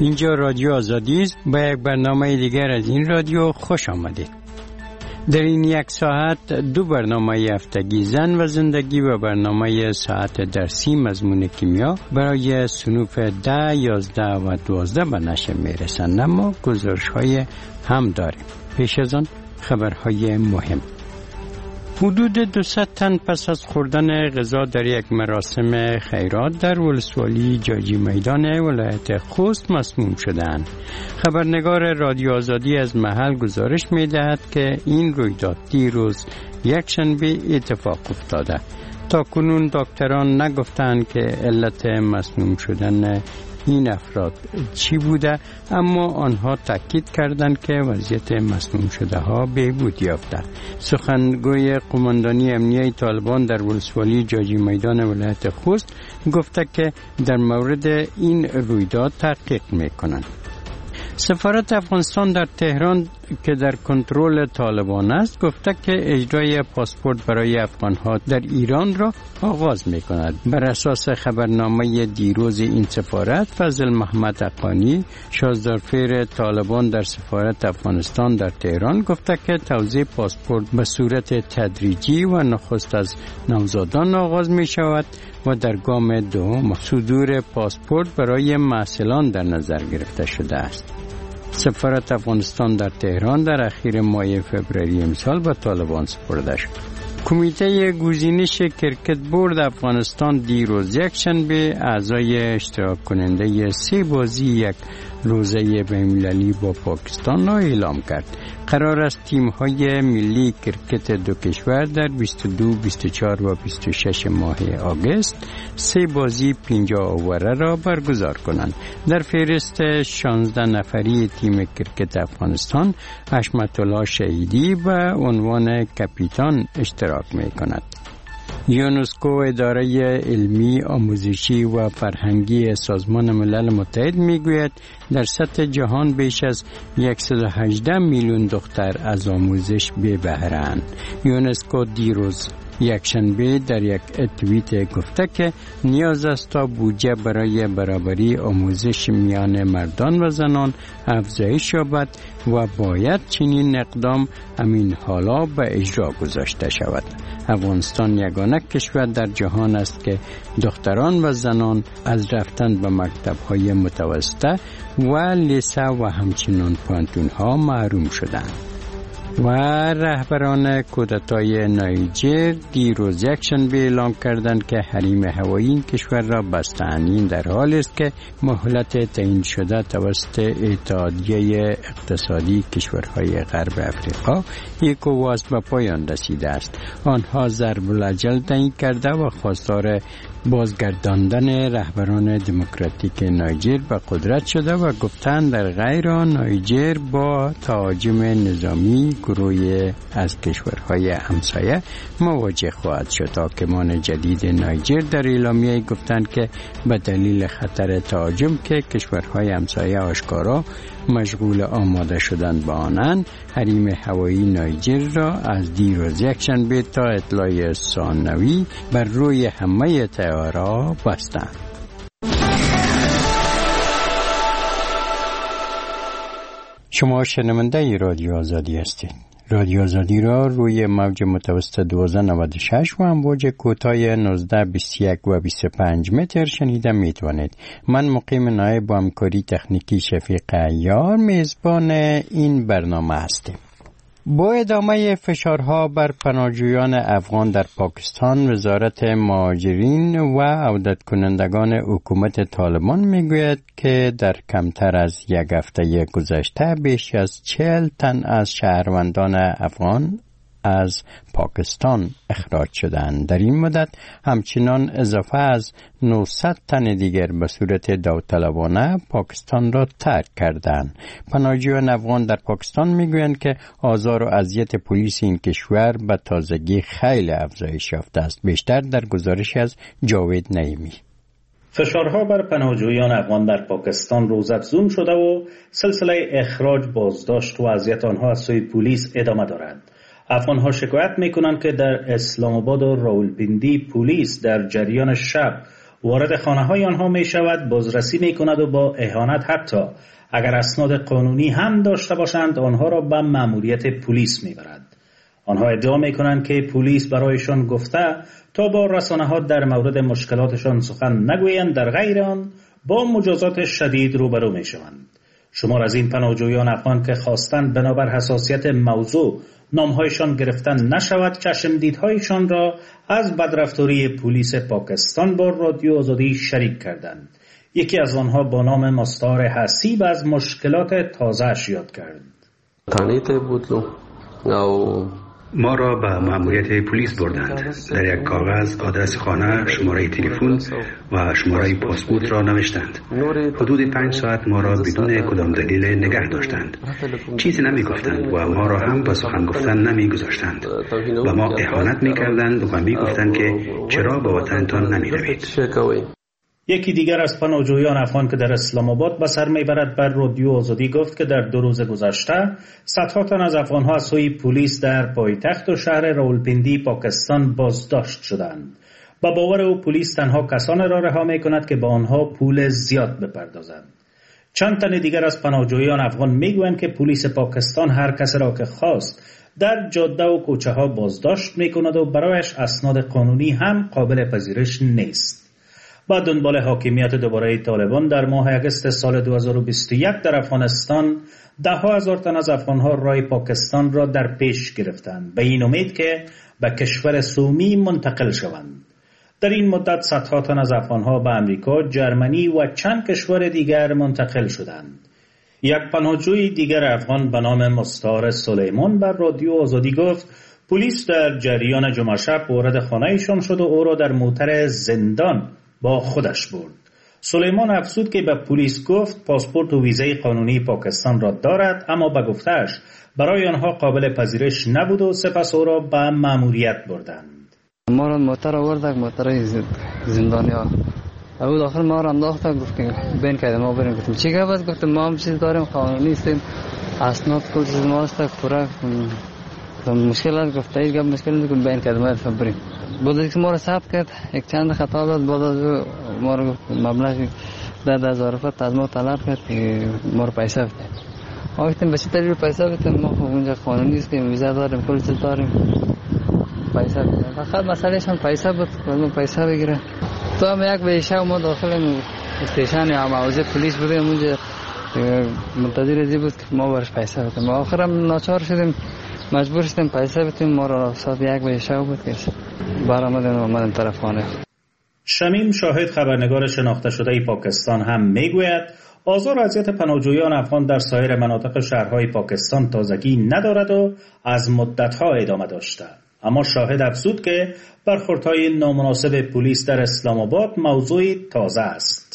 اینجا رادیو آزادی است. با یک برنامه دیگر از این رادیو خوش آمدید. در این یک ساعت دو برنامه هفتگی زن و زندگی و برنامه ساعت درسی مضمون کیمیا برای صنوف 10, 11 و 12 به نشر میرسند. اما گزارش‌های هم داریم. پیش از آن خبرهای مهم. حدود 200 تن پس از خوردن غذا در یک مراسم خیرات در ولسوالی جاجی میدان ولایت خوست مسموم شدند. خبرنگار رادیو آزادی از محل گزارش می‌دهد که این رویداد دیروز یکشنبه اتفاق افتاده. تا کنون دکتران نگفتند که علت مسموم شدن این افراد چی بوده، اما آنها تاکید کردند که وضعیت مسموم شده ها بهبود یافته. سخنگوی قماندانی امنیه طالبان در ولسوالی جاجی میدان ولایت خوست گفته که در مورد این رویداد تحقیق میکنند. سفارت افغانستان در تهران که در کنترل طالبان است گفته که اجرای پاسپورت برای افغانها در ایران را آغاز می کند. بر اساس خبرنامه دیروز این سفارت، فضل محمد حقانی شازدارفیر طالبان در سفارت افغانستان در تهران گفته که توزیع پاسپورت به صورت تدریجی و نخست از نوزادان آغاز می شود و در گام دوم صدور پاسپورت برای محصلان در نظر گرفته شده است. سفارت افغانستان در تهران در اخیر ماه فوریه امسال به طالبان سپرده شد. کمیته گزینش کرکت بورد افغانستان دیروز یکشنبه اعضای اشتراک کننده 3 بازی یک روزه بین‌المللی با پاکستان را اعلام کرد. قرار است تیم‌های ملی کرکت دو کشور در 22, 24 و 26 ماه آگوست 3 بازی 50 اووره را برگزار کنند. در فهرست 16 نفری تیم کرکت افغانستان حشمت الله شهیدی به عنوان کاپیتان اشتراک می‌کند. یونسکو اداره علمی، آموزشی و فرهنگی سازمان ملل متحد میگوید در سطح جهان بیش از 118 میلیون دختر از آموزش بی بهره‌اند. یونسکو دیروز یکشنبه در یک توییت گفته که نیاز است تا بودجه برای برابری آموزش میان مردان و زنان افزایش یابد و باید چنین اقدام همین حالا به اجرا گذاشته شود. افغانستان یگانه کشور در جهان است که دختران و زنان از رفتن به مکتب‌های متوسطه و لیسه و همچنین پانتون‌ها محروم شدند. و رهبران کودتای نایجر دیروز یکشنبه اعلام کردند که حریم هوایی این کشور را بستند. این در حالی است که مهلت تعیین شده توسط اتحادیه اقتصادی کشورهای غرب افریقا ایکوواس به پایان رسیده است. آنها ضرب الاجل تعیین کرده و خواستار بازگرداندن رهبران دموکراتیک نایجر به قدرت شده و گفتند در غیر آن نایجر با تهاجم نظامی گروهی از کشورهای همسایه مواجه خواهد شد. حاکمان جدید نایجر در اعلامیه گفتند که به دلیل خطر تهاجم که کشورهای همسایه آشکارا مشغول آماده شدن به آنند، حریم هوایی نایجر را از دیروز یکشنبه تا اطلاع ثانوی بر روی همه طیاره‌ها بستند. شما شنونده رادیو آزادی هستید. رادیو آزادی را روی موج متوسط 1296 و امواج کوتاه 19, 21 و 25 متر شنیده میتوانید. من مقیم نایب با همکاری تکنیکی شفیق عیار میزبان این برنامه هستیم. با ادامه فشارها بر پناهجویان افغان در پاکستان، وزارت مهاجرین و عودت کنندگان حکومت طالبان میگوید که در کمتر از یک هفته گذشته بیش از 40 تن از شهروندان افغان از پاکستان اخراج شدند. در این مدت همچنان اضافه از 900 تن دیگر به صورت داوطلبانه پاکستان را ترک کردند. پناهجویان افغان در پاکستان میگویند که آزار و اذیت پلیس این کشور به تازگی خیلی افزایش یافته است. بیشتر در گزارش از جاوید نعیمی. فشارها بر پناهجویان افغان در پاکستان روزافزون شده و سلسله اخراج، بازداشت و اذیت آنها از سوی پلیس ادامه دارد. افغان‌ها شکایت می‌کنند که در اسلام آباد و راولپیندی پلیس در جریان شب وارد خانه های آنها می شود، بازرسی می کند و با اهانت حتی اگر اسناد قانونی هم داشته باشند آنها را به مأموریت پلیس می برد. آنها ادعا می کنند که پلیس برایشان گفته تا با رسانه ها در مورد مشکلاتشان سخن نگویند، در غیر آن با مجازات شدید روبرو می شوند. شمار از این پناهجویان افغان که خواستند بنابر حساسیت موضوع نامهایشان گرفتن نشود چشمدیدهایشان را از بدرفتاری پلیس پاکستان با رادیو آزادی شریک کردند. یکی از آنها با نام مستعار حسیب از مشکلات تازه‌اش یاد کرد. ما را به مأموریت پلیس بردند. در یک کاغذ آدرس خانه، شماره تلفن و شماره پاسپورت را نوشتند. حدود 5 ساعت ما را بدون کدام دلیل نگه داشتند. چیزی نمی گفتند و ما را هم به سخن گفتن نمی گذاشتند. و ما اهانت می کردند و می گفتند که چرا به وطنتان نمی روید. یکی دیگر از پناهجویان افغان که در اسلام آباد به سر میبرد بر رادیو آزادی گفت که در 2 روز گذشته صدها تن از افغانها از سوی پلیس در پایتخت و شهر راولپیندی پاکستان بازداشت شدند. با باور او پلیس تنها کسانی را رها میکند که با آنها پول زیاد بپردازند. چند تن دیگر از پناهجویان افغان میگویند که پلیس پاکستان هر کس را که خواست در جاده و کوچه ها بازداشت میکند و برایش اسناد قانونی هم قابل پذیرش نیست. با دنبال حاکمیت دوباره طالبان در ماه اگست سال 2021 در افغانستان 10,000 تن از افغانها راه پاکستان را در پیش گرفتند به این امید که به کشور سومی منتقل شوند. در این مدت صدها تن از افغانها به امریکا، جرمنی و چند کشور دیگر منتقل شدند. یک پناهجوی دیگر افغان به نام مستعار سلیمان بر رادیو آزادی گفت پلیس در جریان جمعه شب وارد خانه‌شان شد و او را در موتر زندان با خودش برد. سلیمان افزود که به پلیس گفت پاسپورت و ویزای قانونی پاکستان را دارد اما به گفته‌اش برای آنها قابل پذیرش نبود و سپس او را به مأموریت بردند. ما را موتر آوردن، موتر زندانیا. اول آخر ما را انداختن، گفت که بین کردیم ما بریم. گفتیم چی گفت؟ گفتیم ما هم چیز داریم قانونی هستیم، اسناد کل چیز ما است پورا مشکل است. گفت این گپ مشکل نیست، بین کردیم ما بریم. بعد که ما را ثبت کرد یک چند خطا داد، بعد از ما را مبلغ 10,000 روپیه از ما طلب کرد که ما را پیسه بده. ما گفتیم به چه طریق پیسه بدیم؟ ما اونجا قانونی هستیم، ویزا داریم، کل چیز داریم، پیسه بدیم. فقط مسئلهش هم پیسه بود، ما پیسه بگیره. تو هم یک به شب ما داخل استیشن یا موضع پلیس بودیم، اونجا منتظر ازی بود که ما برش پیسه بدیم. آخرم ناچار شدیم، مجبور شدیم پیسه بدیم. ما را ساعت 1 به شب بود که برآمدیم طرف خانه. شمیم شاهد خبرنگار شناخته شده پاکستان هم میگوید آزار و اذیت پناهجویان افغان در سایر مناطق شهرهای پاکستان تازگی ندارد و از مدت‌ها ادامه داشته. اما شاهد افزود که برخوردهای نامناسب پلیس در اسلام آباد موضوعی تازه است.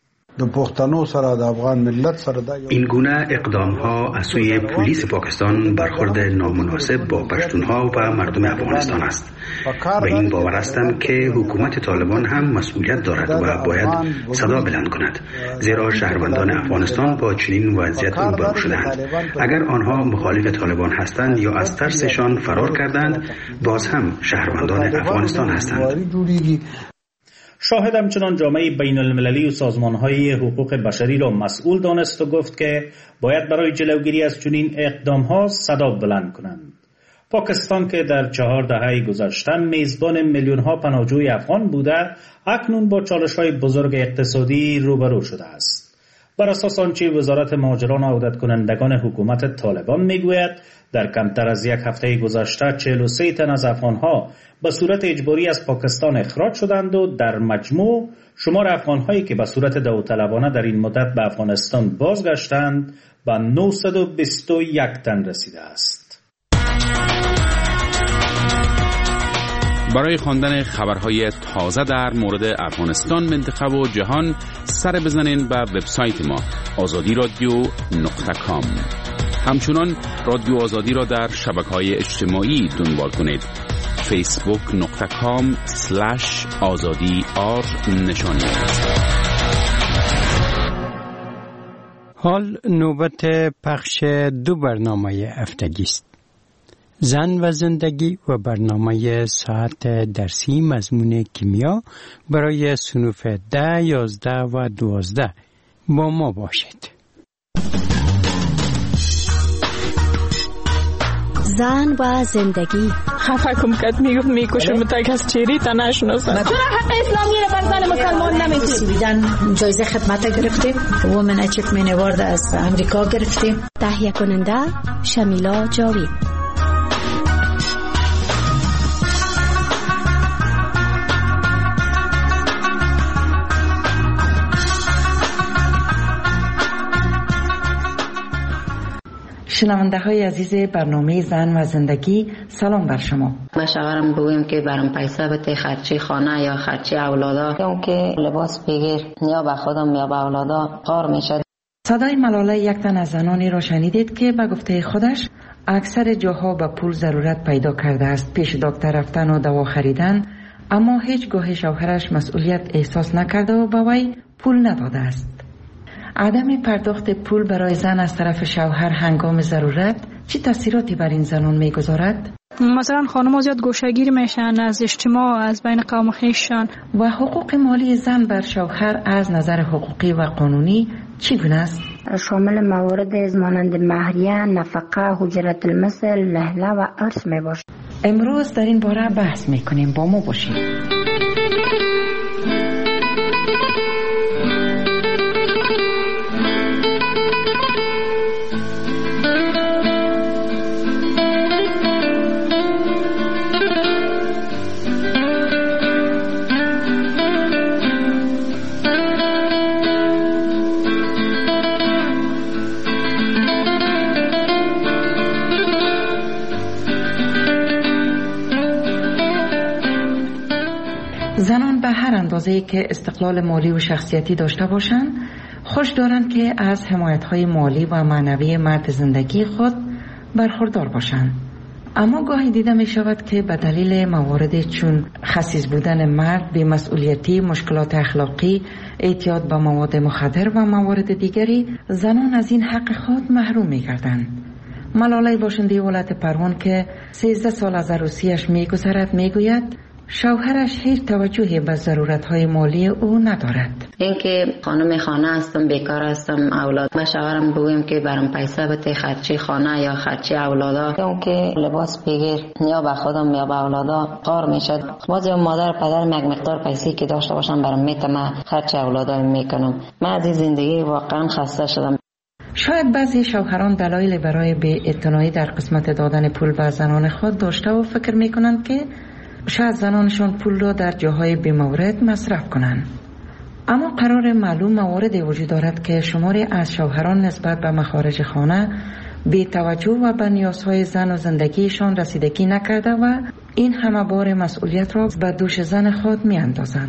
این گونه اقدام ها از سوی پلیس پاکستان برخورد نامناسب با پشتونها و مردم افغانستان است. و این باور هستم که حکومت طالبان هم مسئولیت دارد و باید صدا بلند کند، زیرا شهروندان افغانستان با چنین وضعیت روبرو شدند. اگر آنها مخالف طالبان هستند یا از ترسشان فرار کردند، باز هم شهروندان افغانستان هستند. شاهد همچنان جامعه بین المللی و سازمان‌های حقوق بشری را مسئول دانست و گفت که باید برای جلوگیری از چنین اقدام‌ها صدا بلند کنند. پاکستان که در 4 دهه گذشته میزبان میلیون‌ها پناهجوی افغان بوده، اکنون با چالش‌های بزرگ اقتصادی روبرو شده است. بر اساس آنچه وزارت مهاجران و عودت کنندگان حکومت طالبان میگوید، در کمتر از 1 هفته گذشته 43 تن از افغانها به صورت اجباری از پاکستان اخراج شدند و در مجموع شمار افغانهایی که به صورت داوطلبانه در این مدت به افغانستان بازگشتند به 921 تن رسیده است. برای خواندن خبرهای تازه در مورد افغانستان، منطقه و جهان سر بزنین به وبسایت ما azadi.com. همچنان رادیو آزادی را در شبکه‌های اجتماعی دنبال کنید. facebook.com/azadi_r نشانی است. حال نوبت پخش 2 برنامه هفتگی است. زن و زندگی و برنامه ساعت درسی مضمون کیمیا برای صنوف 10, 11 و 12 با ما باشید. زن و زندگی. خفه کم کت میکشم تا کس چیری تا نشناسم. چرا حق اسلامی رو بر زن مسلمان نمیدید؟ سویدن جایزه خدمت گرفتیم. وومن اچیومنت اوارد از امریکا گرفتیم. تهیه کننده شمیلا جاوید. شنونده های عزیز برنامه زن و زندگی، سلام بر شما. من شوهرم بگویم که برام پیسه بده خرچی خانه یا خرچی اولادا، اون که لباس بگیر یا به خودم یا به اولادا قار میشه. صدای ملاله یک تن از زنانی را شنیدید که به گفته خودش اکثر جاها به پول ضرورت پیدا کرده است پیش دکتر رفتن و دوا خریدن، اما هیچگاه شوهرش مسئولیت احساس نکرده و به وی پول نداده است. عدم پرداخت پول برای زن از طرف شوهر هنگام ضرورت چه تاثیراتی بر این زنان میگذارد؟ مثلا خانم‌ها زیاد گوشه‌گیر میشن از اجتماع، از بین قوم خویششان. و حقوق مالی زن بر شوهر از نظر حقوقی و قانونی چگونه است؟ شامل موارد مانند مهریه، نفقه، اجرت المثل، نهله و ارث میباشد. امروز در این باره بحث میکنیم، با ما باشید. زنان به هر اندازه‌ای که استقلال مالی و شخصیتی داشته باشند، خوش دارند که از حمایت‌های مالی و معنوی مرد زندگی خود برخوردار باشند. اما گاهی دیده می شود که به دلیل موارد چون خسیس بودن مرد، بی‌مسئولیتی، مشکلات اخلاقی، اعتیاد به مواد مخدر و موارد دیگری، زنان از این حق خود محروم می گردند. ملاله باشنده ولایت پروان که 13 سال از عروسیش می گذرد می گوید شوهرش هیچ توجهی به ضرورت‌های مالی او ندارد. اینکه خانم خانه هستم، بیکار هستم، اولاد. من شوهرم بگویم که برام پیسه بده خرچی خانه یا خرچی اولادا، اون که لباس بگیر یا به خودم یا به اولادا قار میشد. بعضی مادر پدر یک مقدار پیسه که داشته باشم برام میتونم خرچی اولادا میکنم. من از این زندگی واقعا خسته شدم. شاید بعضی شوهران دلایل برای بی‌اعتنایی در قسمت دادن پول به زنان خود داشته و فکر میکنند که شاید زنانشان پول را در جاهای بی‌مورد مصرف کنند. اما قرار معلوم مواردی وجود دارد که شماری از شوهران نسبت به مخارج خانه بی توجه و به نیازهای زن و زندگیشان رسیدگی نکرده و این همه بار مسئولیت را به دوش زن خود می اندازند.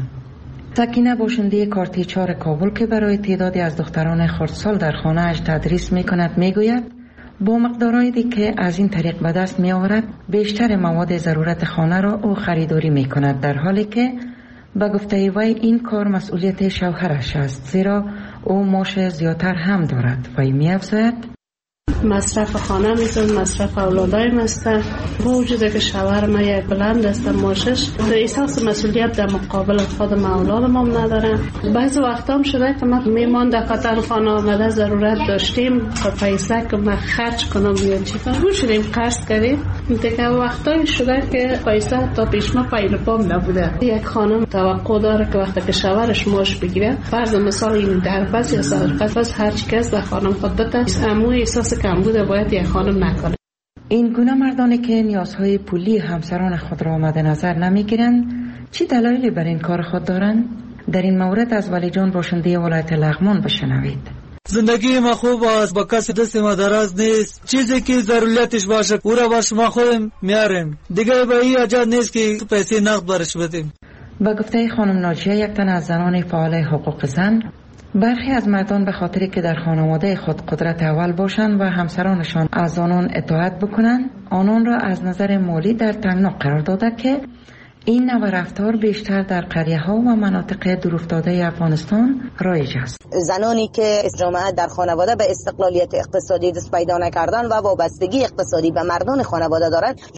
سکینه باشنده کارتی 4 کابل که برای تعدادی از دختران خردسال در خانه اش تدریس می کند می گوید با مقدارهایی که از این طریق به دست می آورد بیشتر مواد ضرورت خانه را او خریداری می کند، در حالی که به گفته وی این کار مسئولیت شوهرش است، زیرا او معاش زیادتر هم دارد. وی می افزاید مصرف خانه میتون، مصرف اولادایم است. با وجود که شوهر ما یک بلند است معاشش، احساس مسئولیت در مقابل خودم اولادم هم ندارم. بعضی وقتا هم شده که من میمانده قطعا خانه آمده ضرورت داشتیم تا پیسه که من خرج کنم یا چی کنم شدیم قرض کردیم. دیگه وقتایی شده که پیسه تا پیش ما پایل پام نبوده. یک خانم توقع داره که وقتی که شوهرش معاش بگیره، فرض مثال این دربست یا صدقت هر چی کس در خانم خود بده، امو احساس کم بوده باید یک خانم نکنه. این گونه مردانی که نیازهای پولی همسران خود را مد نظر نمیگیرند چی دلایلی بر این کار خود دارند؟ در این مورد از ولی جان باشنده ولایت لغمان بشنوید. زندگی ما خوب است، با کسی دست ما دراز نیست. چیزی که ضرورتش باشه او را با شما خودم میاریم، دیگه به این حاجت نیست که پیسه نقد برش بدیم. با گفته خانم ناجیه، یک تن از زنان فعال حقوق زن، برخی از مردان به خاطری که در خانواده خود قدرت اول باشند و همسرانشان از آنان اطاعت بکنند، آنان را از نظر مالی در تنگنا قرار داده که این نوع رفتار بیشتر در قریه ها و مناطق دورافتاده افغانستان رایج است. زنانی که جامعه در خانواده به استقلالیت اقتصادی دست پیدا نکردن و وابستگی اقتصادی به مردان خانواده دارند